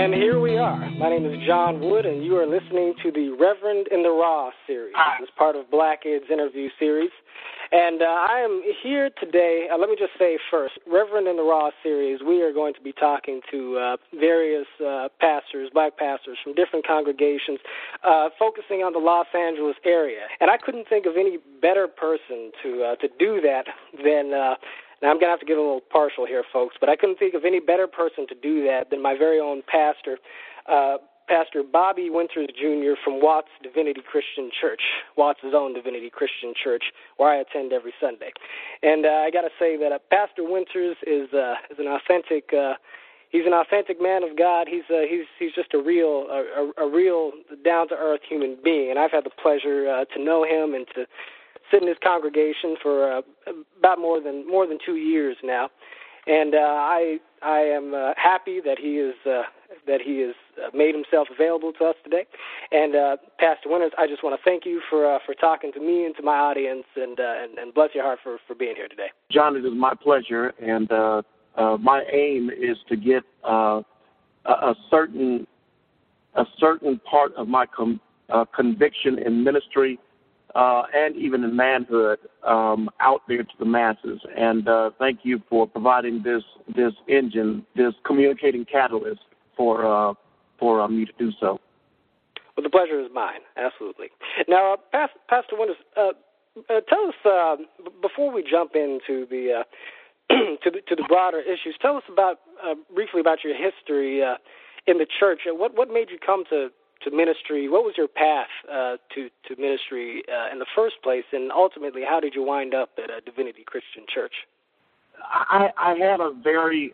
And here we are. My name is John Wood, and you are listening to the Reverend in the Raw series. It's part of Black Ed's interview series. And I am here today, let me just say first, Reverend in the Raw series, we are going to be talking to various pastors, black pastors from different congregations, focusing on the Los Angeles area. And I couldn't think of any better person to do that than... Now, I'm going to have to get a little partial here, folks, but I couldn't think of any better person to do that than my very own pastor, Pastor Bobby Winters, Jr. from Watts Divinity Christian Church, Watts' own Divinity Christian Church, where I attend every Sunday. And I got to say that Pastor Winters is an authentic. He's an authentic man of God. He's just a real down to earth human being, and I've had the pleasure to know him and to sit in his congregation for about more than 2 years now, and I am happy that he has made himself available to us today. And Pastor Winters, I just want to thank you for talking to me and to my audience, and bless your heart for being here today. John, it is my pleasure, and my aim is to get a certain part of my conviction in ministry. And even in manhood, out there to the masses. And thank you for providing this engine, this communicating catalyst for me to do so. Well, the pleasure is mine, absolutely. Now, Pastor Winters, tell us before we jump into the to the broader issues. Tell us briefly about your history in the church. What made you come to ministry? What was your path to ministry in the first place, and ultimately, how did you wind up at a Divinity Christian Church? I had a very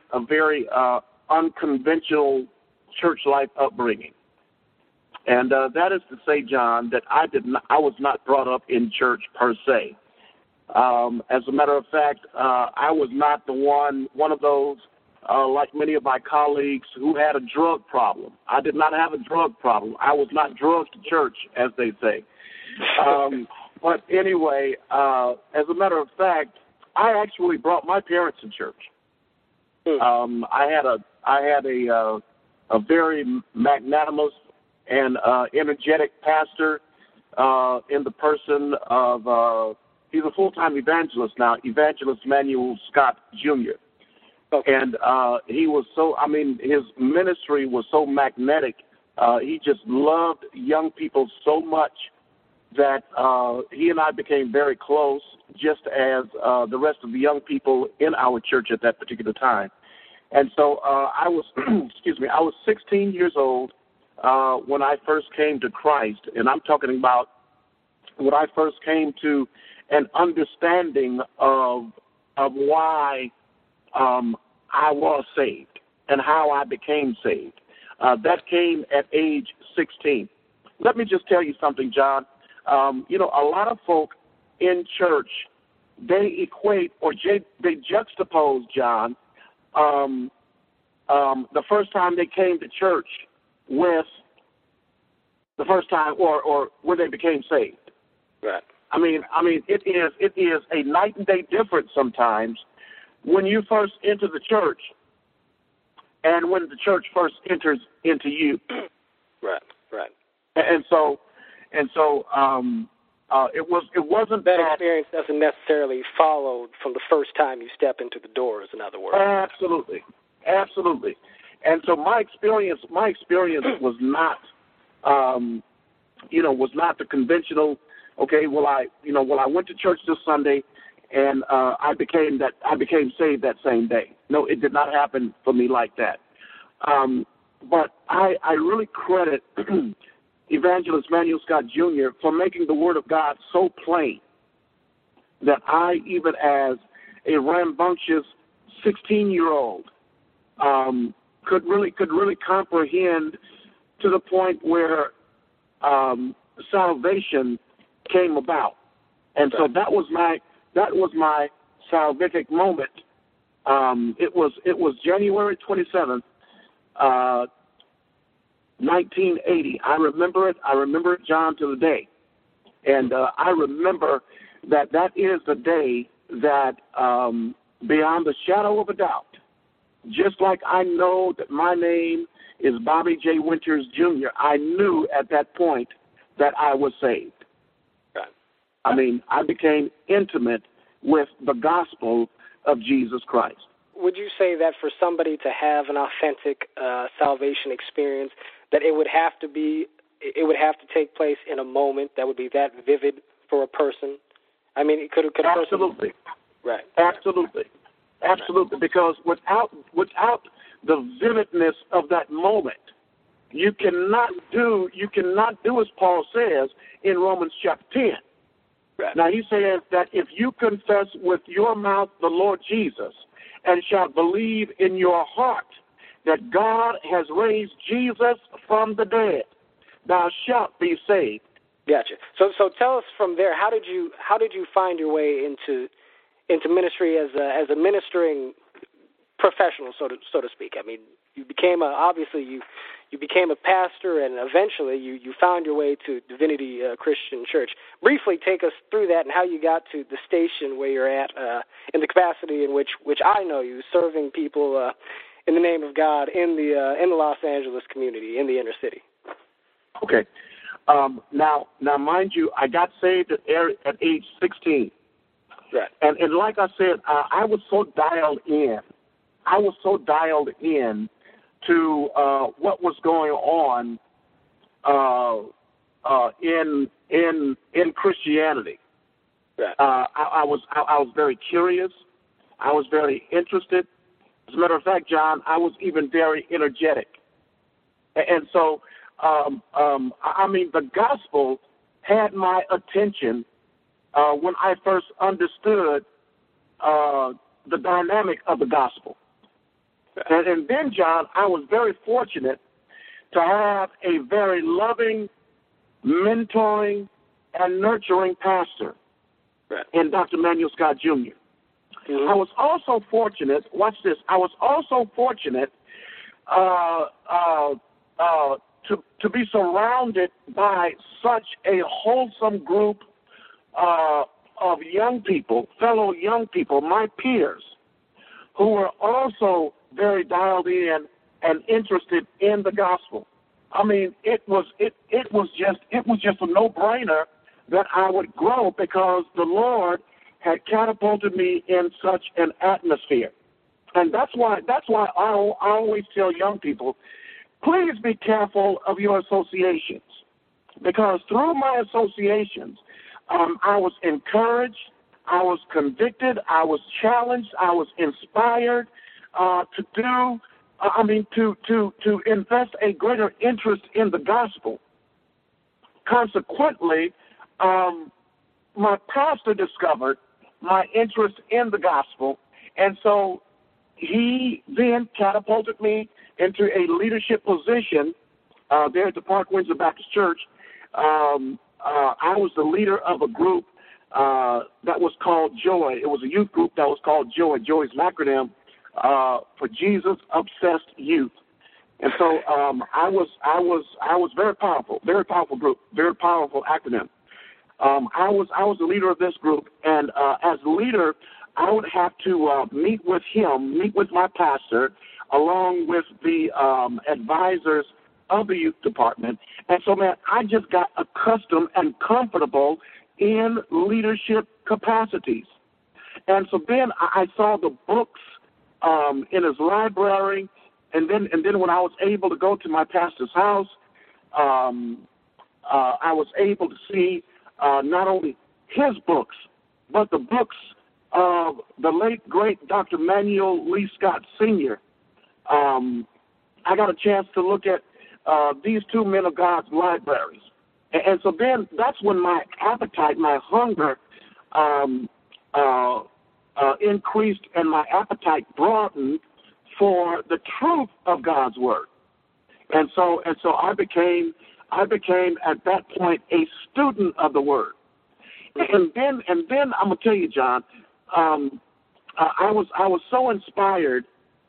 unconventional church life upbringing, and that is to say, John, that I was not brought up in church per se. As a matter of fact, I was not one of those. Like many of my colleagues who had a drug problem. I did not have a drug problem. I was not drugged to church, as they say. But anyway, as a matter of fact, I actually brought my parents to church. I had a very magnanimous and energetic pastor in the person of he's a full-time evangelist now, Evangelist Manuel Scott Jr. And he was his ministry was so magnetic. He just loved young people so much that he and I became very close, just as the rest of the young people in our church at that particular time. And so I was, I was 16 years old when I first came to Christ, and I'm talking about when I first came to an understanding of why I was saved and how I became saved. That came at age 16. Let me just tell you something, John. A lot of folk in church, they equate or they juxtapose, John, the first time they came to church with the first time or when they became saved. Right. I mean, it is a night and day difference sometimes when you first enter the church and when the church first enters into you. Right. And so it wasn't that experience doesn't necessarily follow from the first time you step into the doors, in other words. Absolutely. And so my experience was not was not the conventional, okay, I went to church this Sunday and I became saved that same day. No, it did not happen for me like that. But I really credit Evangelist Manuel Scott Jr. for making the Word of God so plain that I, even as a rambunctious 16-year-old, could really comprehend to the point where salvation came about. And so that was my salvific moment. It was January 27th, 1980. I remember it, John, to the day. And I remember that is the day that, beyond the shadow of a doubt, just like I know that my name is Bobby J. Winters Jr., I knew at that point that I was saved. Right. I mean, I became intimate with the gospel of Jesus Christ. Would you say that for somebody to have an authentic salvation experience, that it would have to take place in a moment that would be that vivid for a person? I mean, could a person... Absolutely. Right. Absolutely. Absolutely. Because without the vividness of that moment, you cannot do as Paul says in Romans chapter 10. Right. Now he says that if you confess with your mouth the Lord Jesus and shall believe in your heart that God has raised Jesus from the dead, thou shalt be saved. Gotcha. So tell us from there, how did you find your way into ministry as a ministering professional, so to speak? I mean, you became you became a pastor, and eventually you found your way to Divinity Christian Church. Briefly, take us through that and how you got to the station where you're at, in the capacity in which I know you, serving people in the name of God in the Los Angeles community, in the inner city. Okay. Now, mind you, I got saved at age 16. Right. And like I said, I was so dialed in. I was so dialed in to what was going on in Christianity. Right. I was very curious. I was very interested. As a matter of fact, John, I was even very energetic. And so, I mean, the gospel had my attention when I first understood the dynamic of the gospel. And then, John, I was very fortunate to have a very loving, mentoring, and nurturing pastor in Dr. Manuel Scott Jr. Mm-hmm. I was also fortunate, watch this, I was also fortunate to be surrounded by such a wholesome group of young people, fellow young people, my peers, who were also very dialed in and interested in the gospel. I mean, it was just a no-brainer that I would grow because the Lord had catapulted me in such an atmosphere. And that's why I always tell young people, please be careful of your associations, because through my associations, I was encouraged, I was convicted, I was challenged, I was inspired to invest a greater interest in the gospel. Consequently, my pastor discovered my interest in the gospel, and so he then catapulted me into a leadership position there at the Park Windsor Baptist Church. I was the leader of a group that was called Joy. It was a youth group that was called Joy. Joy is an acronym for Jesus Obsessed Youth. And so I was very powerful group, very powerful acronym. I was the leader of this group, and as the leader, I would have to meet with my pastor, along with the advisors of the youth department. And so, man, I just got accustomed and comfortable in leadership capacities. And so then I saw the books in his library, and then when I was able to go to my pastor's house, I was able to see not only his books, but the books of the late, great Dr. Manuel Lee Scott Sr. I got a chance to look at these two men of God's libraries. And so then that's when my appetite, my hunger increased, and my appetite broadened for the truth of God's word. And so I became at that point a student of the word. And then I'm gonna tell you, John, I was so inspired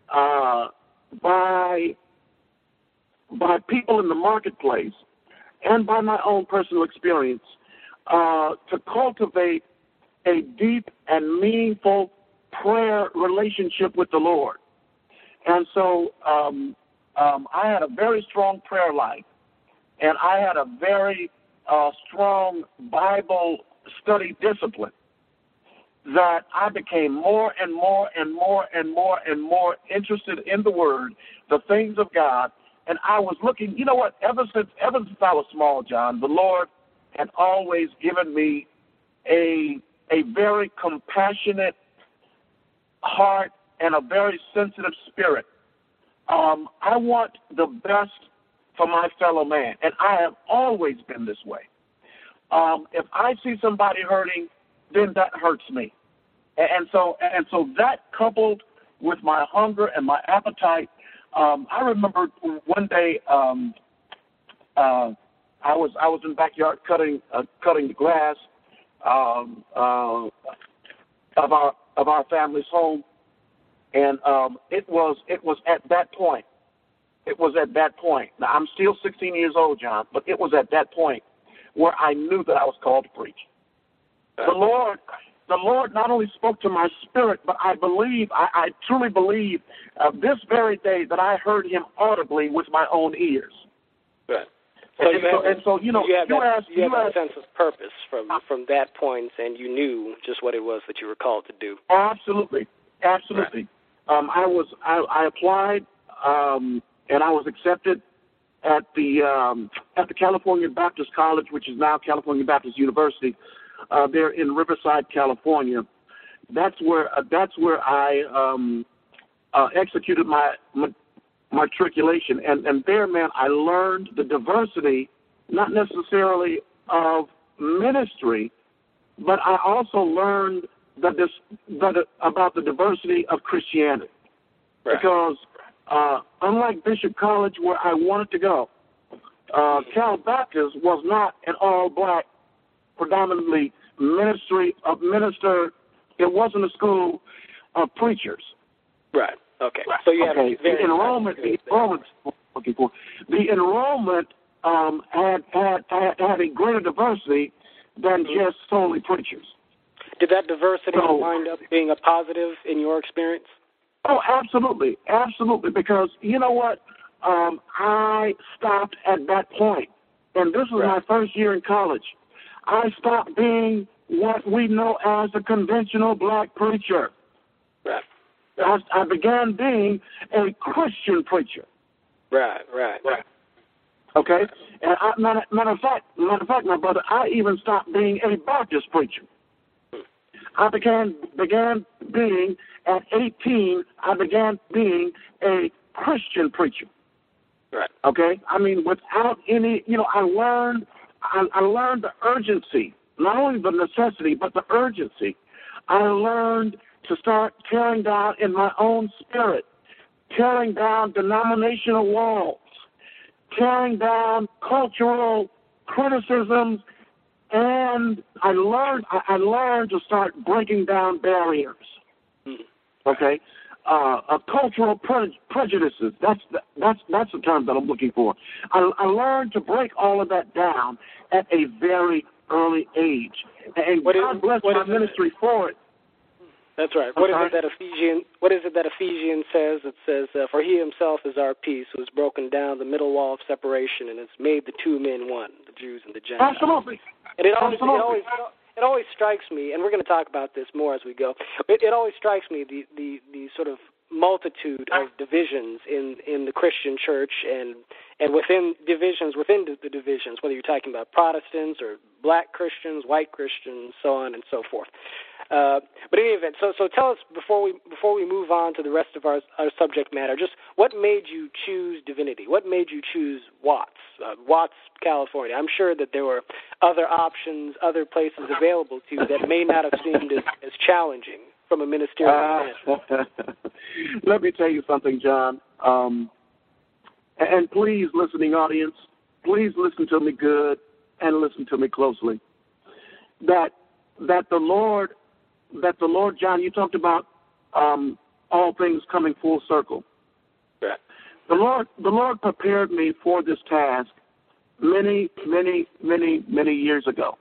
by people in the marketplace and by my own personal experience to cultivate a deep and meaningful prayer relationship with the Lord. And so I had a very strong prayer life, and I had a very strong Bible study discipline, that I became more and more and more and more and more interested in the Word, the things of God, and I was looking. You know what? Ever since I was small, John, the Lord had always given me a very compassionate heart and a very sensitive spirit. I want the best for my fellow man, and I have always been this way. If I see somebody hurting, then that hurts me. And so that, coupled with my hunger and my appetite, I remember one day I was in the backyard cutting the grass of our family's home, and it was at that point. It was at that point. Now, I'm still 16 years old, John, but it was at that point where I knew that I was called to preach. The Lord not only spoke to my spirit, but I truly believe this very day that I heard him audibly with my own ears. Right. So you had that sense of purpose from that point, and you knew just what it was that you were called to do. Absolutely. Right. I applied, and I was accepted at the California Baptist College, which is now California Baptist University. There in Riverside, California. That's where I executed my matriculation, and there, man, I learned the diversity, not necessarily of ministry, but I also learned about the diversity of Christianity. Right. Because unlike Bishop College, where I wanted to go, Cal Baptist was not an all-black, predominantly minister. It wasn't a school of preachers. Right. Okay. So you have the enrollment had a greater diversity than just solely preachers. Did that diversity wind up being a positive in your experience? Oh, absolutely, because you know what? I stopped at that point, and this was my first year in college. I stopped being what we know as a conventional black preacher. Right. I began being a Christian preacher. Right. Okay? And matter of fact, my brother, I even stopped being a Baptist preacher. I began being, at 18, I began being a Christian preacher. Right. Okay? I mean, without any, I learned the urgency, not only the necessity, but the urgency. I learned to start tearing down in my own spirit, tearing down denominational walls, tearing down cultural criticisms, and I learned to start breaking down barriers. Okay, cultural prejudices. That's the term that I'm looking for. I learned to break all of that down at a very early age, and God bless my ministry for it. That's right. What is it that Ephesians says? It says, "For He Himself is our peace, who has broken down the middle wall of separation and has made the two men one, the Jews and the Gentiles." Absolutely. And it always strikes me, and we're going to talk about this more as we go. It always strikes me the sort of multitude of divisions in the Christian church and within divisions within the divisions, whether you're talking about Protestants or black Christians, white Christians, so on and so forth. But in any event, so tell us before we move on to the rest of our subject matter, just what made you choose divinity? What made you choose Watts, California? I'm sure that there were other options, other places available to you that may not have seemed as challenging from a ministerial standpoint. Let me tell you something, John. And please, listening audience, please listen to me good and listen to me closely. That the Lord, John, you talked about all things coming full circle. Right. The Lord prepared me for this task many, many, many, many years ago.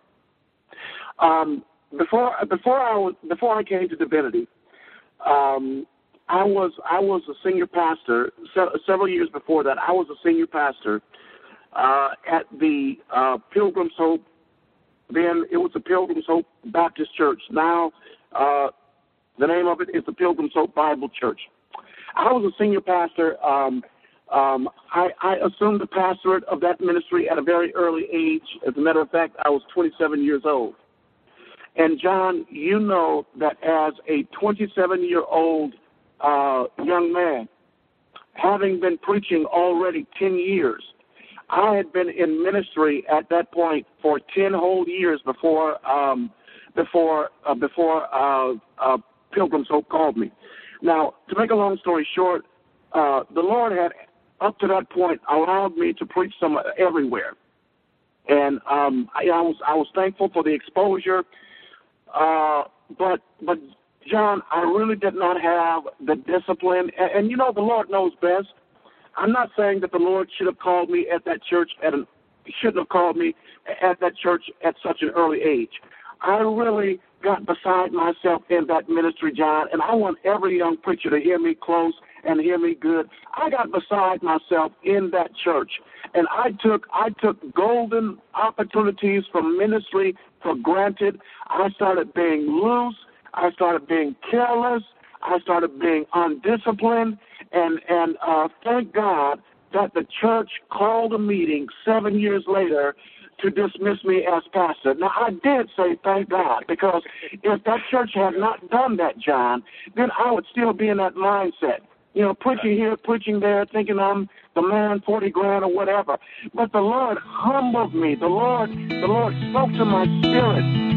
Before I came to divinity, I was a senior pastor. Several years before that, I was a senior pastor at the Pilgrim's Hope. Then it was the Pilgrim's Hope Baptist Church. Now the name of it is the Pilgrim's Hope Bible Church. I was a senior pastor. I assumed the pastorate of that ministry at a very early age. As a matter of fact, I was 27 years old. And, John, you know that as a 27-year-old young man, having been preaching already 10 years, I had been in ministry at that point for 10 whole years before Pilgrim's Hope called me. Now, to make a long story short, the Lord had, up to that point, allowed me to preach everywhere. And I was thankful for the exposure. But John, I really did not have the discipline. And you know, the Lord knows best. I'm not saying that the Lord should have called me at that church shouldn't have called me at that church at such an early age. I really got beside myself in that ministry, John, and I want every young preacher to hear me close and hear me good. I got beside myself in that church, and I took golden opportunities from ministry for granted. I started being loose. I started being careless. I started being undisciplined, and thank God that the church called a meeting 7 years later to dismiss me as pastor. Now, I did say thank God, because if that church had not done that, John, then I would still be in that mindset. You know, preaching here, preaching there, thinking I'm the man, 40 grand or whatever. But the Lord humbled me. The Lord spoke to my spirit